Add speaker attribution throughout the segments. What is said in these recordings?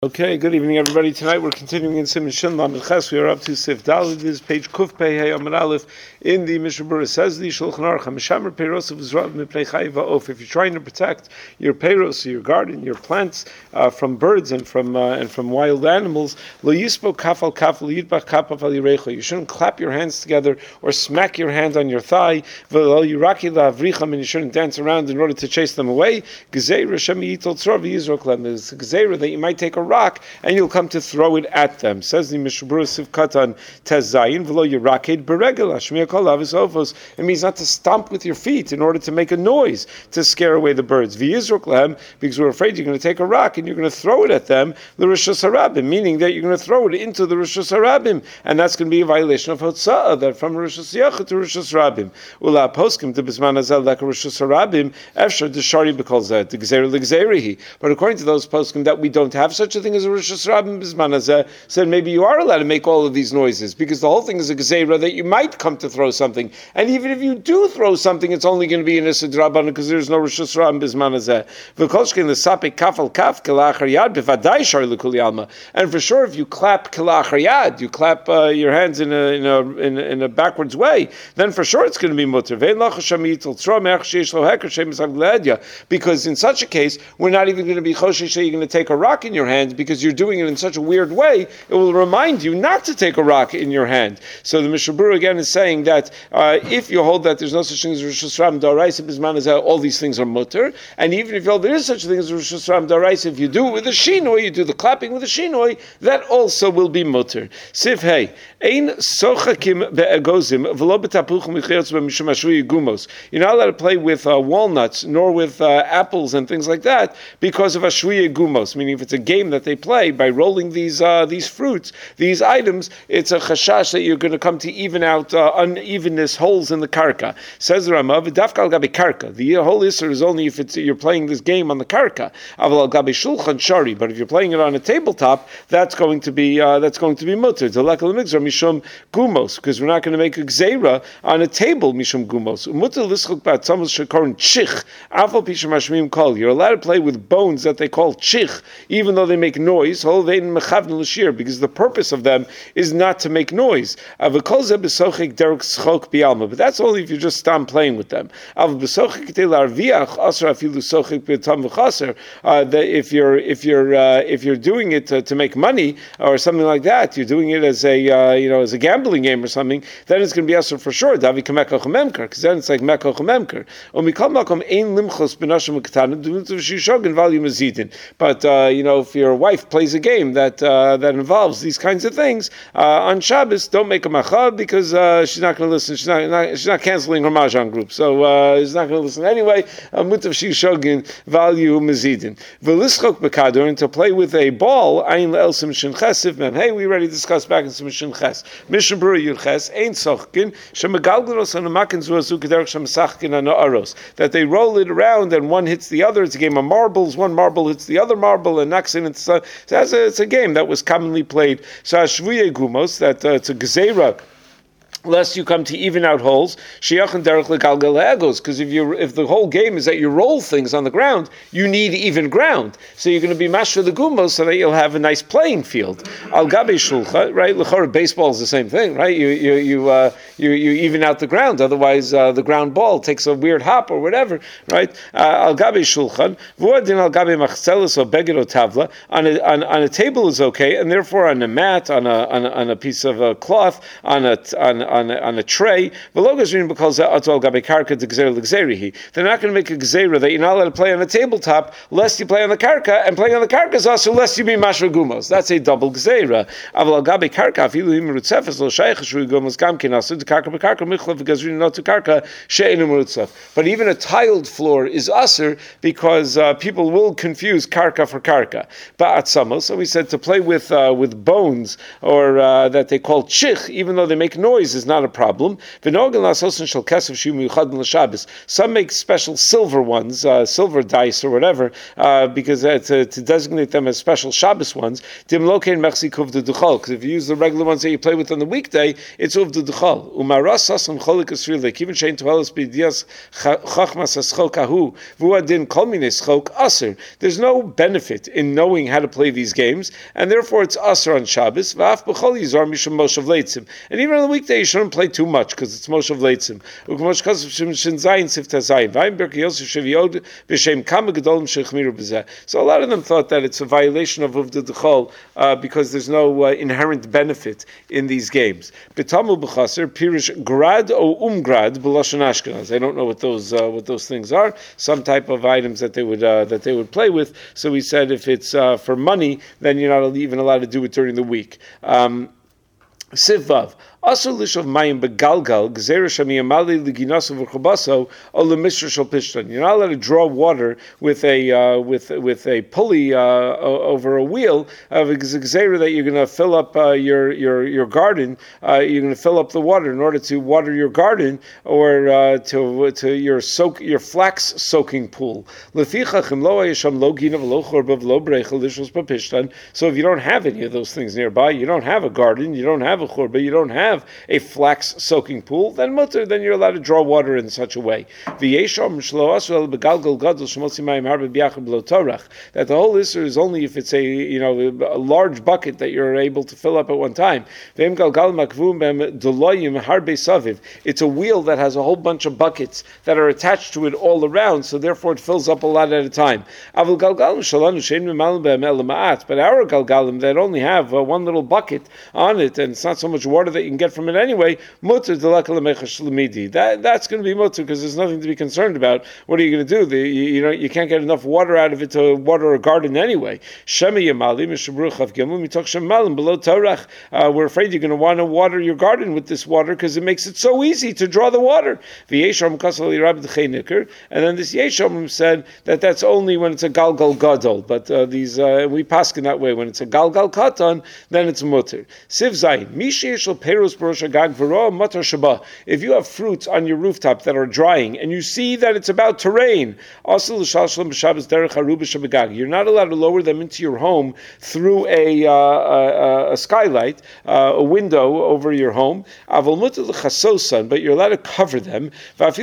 Speaker 1: Okay, good evening, everybody. Tonight we're continuing in Siman Shin Lamed Ches. We are up to Sif Daled. This is page Kuf Pei Hey Amud Aleph in the Mishnah Berurah. Says the Shulchan Aruch Mishamer Peiros of Zrav Mipnei Chayiv Ha'of. If you're trying to protect your peiros, your garden, your plants from birds and from wild animals, Lo Yispo Kaf Al Kaf Lo Yidbach Kaf Al Yirecho. You shouldn't clap your hands together or smack your hand on your thigh. V'lo Yiraki LaAvricham, and you shouldn't dance around in order to chase them away. Gezeira Shem Yitol Tzrov Yizrok Lem. There's a gezeira that you might take a rock and you'll come to throw it at them. Says the Mishnah Berurah Sif Katan Tez Zayin V'lo Yiraked Beregel Hashmiya Kol Avis Ovos. It means not to stomp with your feet in order to make a noise to scare away the birds. V'yizrok Lem, because we're afraid you're going to take a rock and you're going to throw it at them. The Rishus Harabim, meaning that you're going to throw it into the Rishus Harabim, and that's going to be a violation of Hotza'ah, that from Rishus Yachid to Rishus Rabim. Ula Poskim to Bisman Azel like a Rishus Harabim Efshar Deshari B'Kol Zeh D'Gzeira L'Gzeirihi. But according to those Poskim that we don't have such a thing as a Rishus Rabim Bisman Azeh, said maybe you are allowed to make all of these noises because the whole thing is a Gzeira that you might come to throw something, and even if you do throw something, it's only going to be an Isid Rabban because there's no Rishus Rabim Bisman Azeh. V'Kolshkin L'Sapik Kaf Al Kaf Kelachar Yad B'Vadai Shari L'Kuli Alma. And for sure, if you clap Kelachar Yad, you clap your hands in a backwards way, then for sure it's going to be mutter. Because in such a case, we're not even going to be choshesh that you're going to take a rock in your hand because you're doing it in such a weird way. It will remind you not to take a rock in your hand. So the Mishnah Berurah again is saying that if you hold that there's no such thing as Rishus Rabim D'Oraisa Bisman Azeh, all these things are mutter, and even if you hold there is such a thing as Rishus Rabim D'Oraisa, if you do it with a shinoi, you do the clapping with a shinoi, that also will be mutter. Sif hey, ein sochakim be'egozim v'lo b'tapuchim v'chayotz b'mishum ashrui gumos. You're not allowed to play with walnuts nor with apples and things like that because of ashrui gumos. Meaning, if it's a game that they play by rolling these fruits, these items, it's a chashash that you're going to come to even out unevenness, holes in the karka. Says the Rama, v'dafka al gabi karka. The whole issur is only if you're playing this game on the karka. Aval al gabi shulchan shari. But if you're playing it on a tabletop, that's going to be mutter. Mishum gumos, because we're not going to make a gzeira on a table mishum gumos. You're allowed to play with bones that they call chich, even though they make noise, because the purpose of them is not to make noise. But that's only if you just stop playing with them. If you're doing it to make money or something like that, you're doing it as a gambling game or something, then it's going to be asur for sure. Because then it's like mekoch memker. But if your wife plays a game that involves these kinds of things on Shabbos, don't make a macha because she's not going to listen. She's not canceling her mahjong group, so she's not going to listen anyway. Mutav shishogin value mezidin v'lischok bekadur, and to play with a ball. Ayin le'elsim shin chesiv mem. Hey, we already discussed back in some shin ches. Mishnah Berurah Yud Ches ein sochkin shemagalgaros anamakin zuazu kederach shemsachkin anaaros, that they roll it around and one hits the other. It's a game of marbles. One marble hits the other marble and knocks in. It's a game that was commonly played. So Ashvuye Gumos, that it's a gezeira, lest you come to even out holes, because if the whole game is that you roll things on the ground, you need even ground. So you're going to be mashra the gumos so that you'll have a nice playing field. Al gabe shulcha, right? L'chor baseball is the same thing, right? You even out the ground, otherwise the ground ball takes a weird hop or whatever, right? Al gabe shulchan, v'odin al gabe machzelis or beged or tavla, on a table is okay, and therefore on a mat, on a piece of cloth, on a tray. They're not going to make a gzeira that you're not allowed to play on the tabletop lest you play on the karka, and playing on the karka is also lest you be mashra gumos. That's a double gzeira. But even a tiled floor is aser because people will confuse karka for karka. So we said to play with bones or that they call chich, even though they make noises, is not a problem. Some make special silver ones, silver dice or whatever, because to designate them as special Shabbos ones. Because if you use the regular ones that you play with on the weekday, it's uvdu d'chol. There's no benefit in knowing how to play these games, and therefore it's aser on Shabbos. And even on the weekday, you shouldn't play too much because it's Moshav Leitzim. So a lot of them thought that it's a violation of uvdu d'chol because there's no inherent benefit in these games. B'tamu b'chaser pirish grad o umgrad b'lashon Ashkenaz. I don't know what those things are. Some type of items that they would play with. So we said if it's for money, then you're not even allowed to do it during the week. Sivvav. Also, lishav mayim begalgal gzeira shamiyamali liginasu v'chobaso or lemisra shel pishtan. You're not allowed to draw water with a pulley over a wheel of a gzeira that you're going to fill up your garden. You're going to fill up the water in order to water your garden or to your flax soaking pool. So if you don't have any of those things nearby, you don't have a garden, you don't have a churba, you don't have a flax soaking pool, then mutter, then you're allowed to draw water in such a way. That the whole issue is only if it's a large bucket that you're able to fill up at one time. It's a wheel that has a whole bunch of buckets that are attached to it all around, so therefore it fills up a lot at a time. But our galgalim that only have one little bucket on it, and it's not so much water that you can get from it anyway, mutter that's going to be mutter because there's nothing to be concerned about. What are you going to do? You can't get enough water out of it to water a garden anyway. We're afraid you're going to want to water your garden with this water because it makes it so easy to draw the water. And then this Yeshomrim said that that's only when it's a galgal gadol, but we pass in that way. When it's a galgal katan, then it's mutter. Siv zayin if you have fruits on your rooftop that are drying and you see that it's about to rain, you're not allowed to lower them into your home through a skylight, a window over your home, but you're allowed to cover them. And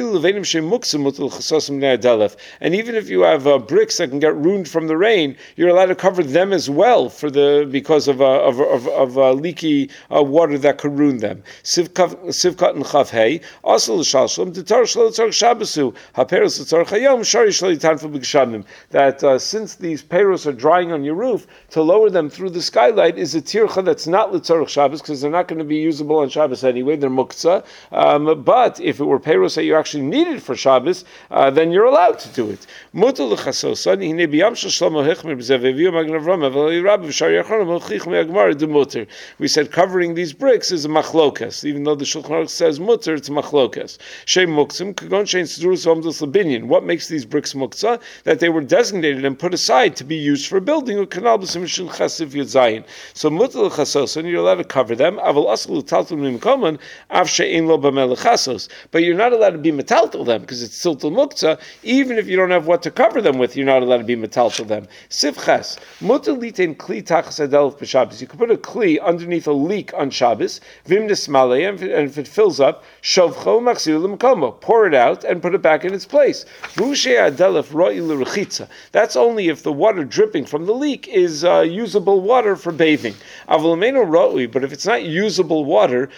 Speaker 1: even if you have bricks that can get ruined from the rain, you're allowed to cover them as well because of leaky water that could ruin them. Sivkat and Chavhei, also l'shalshalom, detar shlo tzarich Shabbosu, haperos l'tzarich hayom, shari shlo yitanfu b'gshamim. That since these peros are drying on your roof, to lower them through the skylight is a tircha that's not l'tzarich Shabbos because they're not going to be usable on Shabbos anyway. They're muktzah. But if it were peros that you actually needed for Shabbos, then you're allowed to do it. Mutal l'chasosan hine b'yam shel shlomo hechmer b'zev v'yu magen Avram avali rabbi v'shari acharon mochich me'agmar demuter. We said covering these bricks is a machlokas, even though the Shulchan Aruch says mutter, it's machlokas. Shem muktzim kagon shein tzurus omdos lebinyan. What makes these bricks muktzah? That they were designated and put aside to be used for building. Kanal b'sim shel chasiv yudzayin. So mutter l'chasosan, you're allowed to cover them. Aval asal l'taltum nimkoman av she'ein lo b'meh l'chasos. But you're not allowed to be metaltal them because it's still til muktzah. Even if you don't have what to cover them with, you're not allowed to be metaltal them. Sivchas mutter litein kli tachas adelf b'Shabbos. You can put a kli underneath a leak on Shabbos. Vim desmalei, and if it fills up, shovcho machzir l'mkomo. Pour it out and put it back in its place. That's only if the water dripping from the leak is usable water for bathing. But if it's not usable water,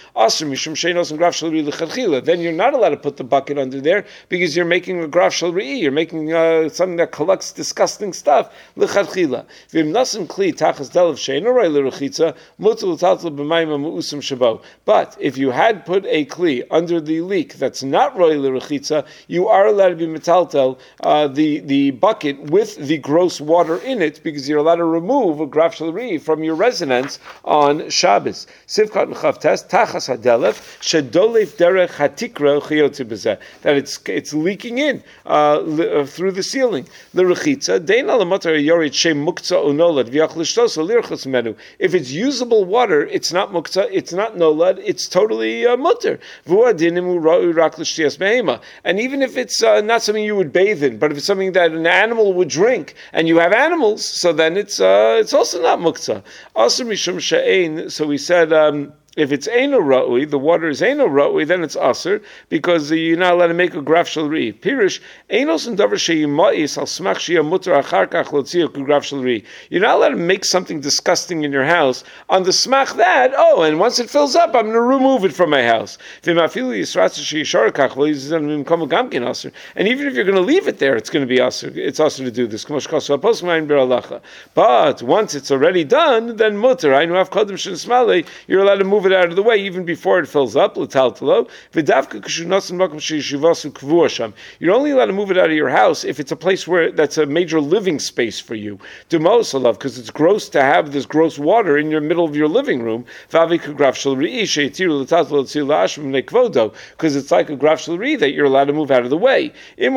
Speaker 1: then you're not allowed to put the bucket under there because you're making a graf shel re'i. You're making something that collects disgusting stuff. But if you had put a kli under the leak that's not roy l'rechitza, you are allowed to be metaltel the bucket with the gross water in it because you're allowed to remove a graf shel re'i from your residence on Shabbos. Sivkat n'chavtes tachas hadelef shedolef derech hatikra chiyotzi b'zeh, that it's leaking in through the ceiling. L'rechitza dein alamatar yorid shem muktzah unolad v'yach l'shtos l'irchos menu. If it's usable water, it's not muktzah, it's not no it's totally mutter. And even if it's not something you would bathe in, but if it's something that an animal would drink, and you have animals, so then it's also not muktzah. Also mishum she'ein. So we said. If it's Eino Ra'ui, the water is Eino Ra'ui, then it's Aser, because you're not allowed to make a graf shel ri. Pirish, Einos and Davar She'yima'is al smach she'ya mutar achar kach lotzio ku graf shel ri. You're not allowed to make something disgusting in your house on the smach that, and once it fills up, I'm going to remove it from my house. And even if you're going to leave it there, it's going to be Aser. It's Aser to do this. But once it's already done, then mutar. You're allowed to move it out of the way even before it fills up. You're only allowed to move it out of your house if it's a place where that's a major living space for you. Because it's gross to have this gross water in your middle of your living room. Because it's like a graf shel ri that you're allowed to move out of the way. If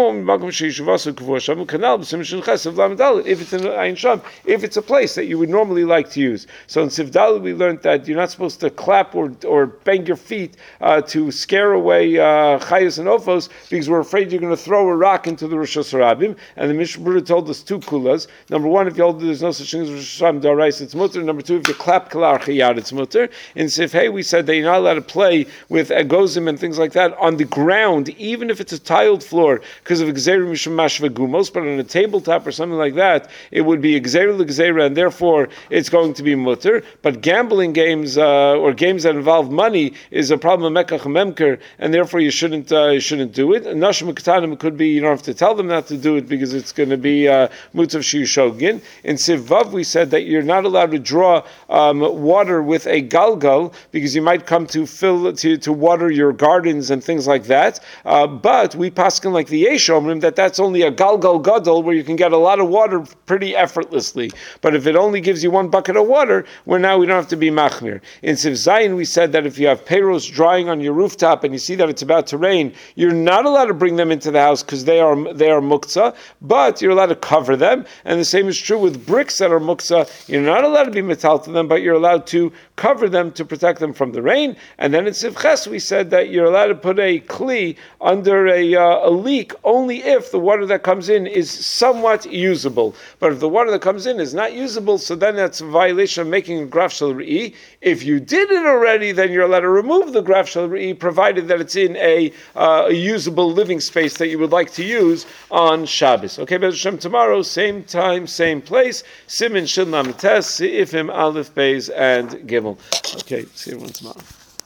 Speaker 1: it's in Ayin Sham, if it's a place that you would normally like to use. So in Sivdal we learned that you're not supposed to clap or bang your feet to scare away chayos and ofos, because we're afraid you're going to throw a rock into the Rosh Hashanah. And the Mishnah Berurah told us two kulas. Number one, if you hold there's no such thing as Rosh Hashanah D'Oraisa, it's mutter. Number two, if you clap kalar chiyad, it's mutter. In Sifhei, we said that you're not allowed to play with agozim and things like that on the ground, even if it's a tiled floor, because of Gzeira Mishum Mashva Gumos, but on a tabletop or something like that, it would be Gzeira L'Gzeira, and therefore it's going to be mutter. But gambling games or games that involve money is a problem of Mekach Memker, and therefore you shouldn't do it. Nashim Ketanim could be, you don't have to tell them not to do it because it's going to be Mutav Shiu Shogin. In Sivav we said that you're not allowed to draw water with a galgal because you might come to water your gardens and things like that. But we paskin like the Yesh Omrim that's only a galgal gadol where you can get a lot of water pretty effortlessly. But if it only gives you one bucket of water, we don't have to be machmir. In Siv Zayin we said that if you have payros drying on your rooftop and you see that it's about to rain, you're not allowed to bring them into the house because they are muktzah, but you're allowed to cover them. And the same is true with bricks that are muktzah. You're not allowed to be metal to them, but you're allowed to cover them to protect them from the rain. And then in Sivches we said that you're allowed to put a kli under a leak only if the water that comes in is somewhat usable. But if the water that comes in is not usable, so then that's a violation of making a graf shel ri. If you did it already, then you're allowed to remove the graf shel ri, provided that it's in a usable living space that you would like to use on Shabbos. Okay, Be'ez Hashem, tomorrow, same time, same place, Simin Shin Lamed Tes, Seifim Aleph Beis and Gimel. Okay, see everyone tomorrow.